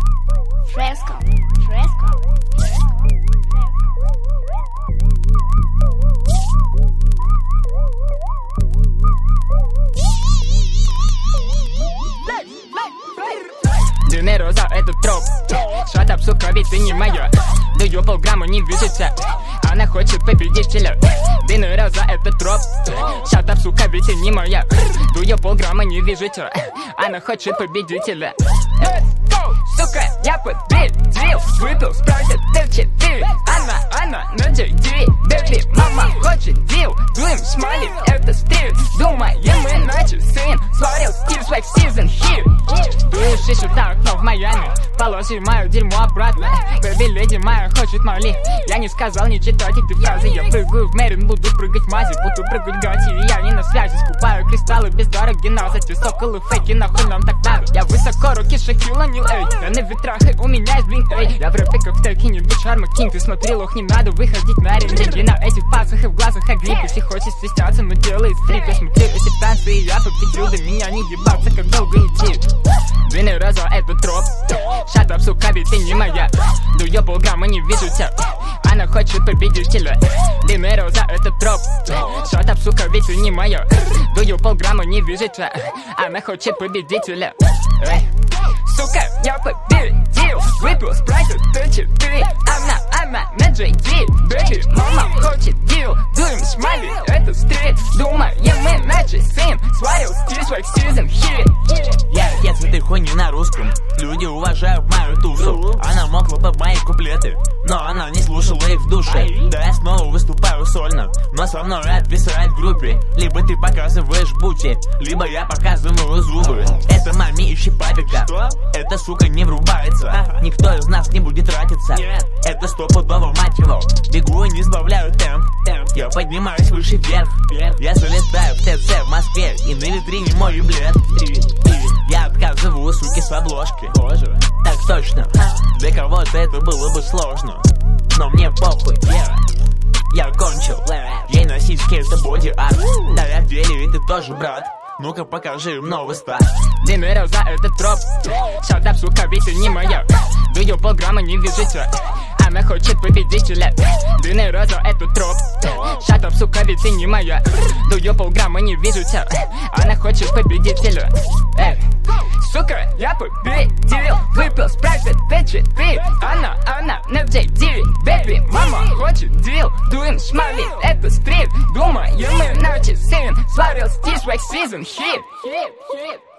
Fresco, fresco, Дынеру за этот троп. Шатап, сука, ведь ты не моя. Даю полграмма, не вяжется. Она хочет победителя. Дынеру за этот троп. Шатап, сука, ведь ты не моя. Даю полграмма, не вяжется. Она хочет победителя. Сука, я победил. Выпил спрайт Т4. Она на J3. Бэби, мама хочет дил. Дуем смайлик, это стиль. Думаем иначе, сын. Сварил стиль, swag season here. Дуешь еще так, но в Майами. Положи мое дерьмо обратно. Бэби, леди моя хочет мали. Я не сказал не читать эти фразы. Я прыгаю в Мэрин, буду прыгать в мазе. Буду прыгать в гати, и я не на связи. Скупаю кристаллы без дороги на эти соколы фейки, нахуй нам так надо. Я высоко, руки шахиланил, эй. Я на ветрах, и у меня есть блин, эй. Я в рэпе как в теке, не быть шарма кинг. Ты смотри, лох, не надо выходить на ринги. На этих пасах и в глазах огни. Если хочешь стесняться, но делай стрип. Я смотрю эти танцы, и я победил. До меня не ебаться, как долго идти. Две раза это троп. Шатап, сука, ведь ты не моя. Дую полграмма, не вижу тебя. Она хочет победителя. Дынеру за этот троп. Шатап, сука, ведь ты не моя. Дую полграмма, не вижу тебя. Она хочет победителя. Эй. Сука, я победил. Выпил спрайт Т4. Она на J3. Бэби, мама хочет дил. Дуем смайли, это стрит. Думаем иначе, сын. Сварил стиль, swag season here. Я отец этой хуйни на русском. Люди уважают мою тусу. Она мокла под мои куплеты, но она не слушала их в душе. Да я снова выступаю сольно, но со мной отвисает в группе. Либо ты показываешь бути, либо я показываю зубы. Это маме ищи папика. Эта сука не врубается. Никто из нас не будет тратиться. Это стопудово, мать его. Бегу и не сбавляю темп. Я поднимаюсь выше вверх. Я залетаю в ТЦ в Москве, и на витрине мой юблет. Я отказываю суки с обложки. Так точно. Для кого-то это было бы сложно, но мне похуй. Я кончил. Ей на сиське это боди-арт. Да я верю, и ты тоже, брат. Ну-ка покажи им новый старт. Дынеру за этот троп. Шатап, сука, ведь ты не моя. Дую полграмма, не вяжется. Она хочет победителя. Дынеру за этот троп. Шатап, сука, ведь ты не моя. Дую полграмма, не вяжется. Она хочет победителя. Эй. Сука, я победил. Выпил спрайт Т4. Она на J9. Бэби, мама хочет дил. Дуем смайли, это стрит. Думаем иначе, сын. Сварил стиль, swag season here.